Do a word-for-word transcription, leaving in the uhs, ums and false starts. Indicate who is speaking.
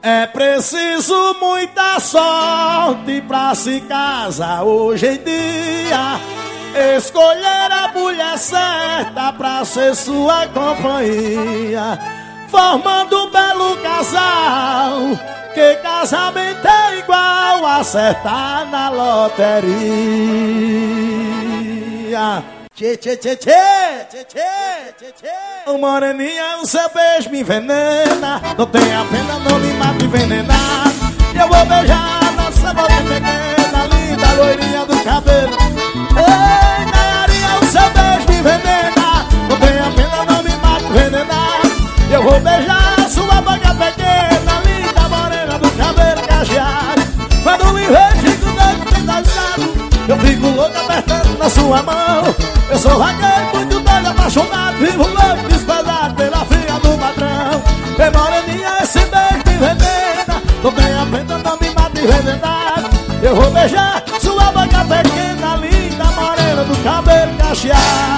Speaker 1: É preciso muita sorte pra se casar hoje em dia. Escolher a mulher certa pra ser sua companhia, formando um belo casal. Que casamento é igual a acertar na loteria. Tchê, tchê, tchê, tchê, tchê, tchê, tchê, tchê. Ô moreninha, o seu beijo me envenena. Não tenha pena, não me mate envenenado. Eu vou beijar nossa boca pequena, linda loirinha do cabelo. Ei, Nayarinha, o seu beijo me envenena. Não tenha pena, não me mate envenenado. Eu vou beijar sua boca pequena, linda morena do cabelo cacheado. Quando me vejo com o dedo pentazado, eu fico louco apertando na sua mão. Eu sou vaqueiro, muito doido, apaixonado, vivo louco, desprezado pela filha do patrão. Ei, moreninha, esse beijo me envenena. Não tenha pena, não me mate envenenado. Eu vou beijar sua boca pequena, linda morena do cabelo cacheado.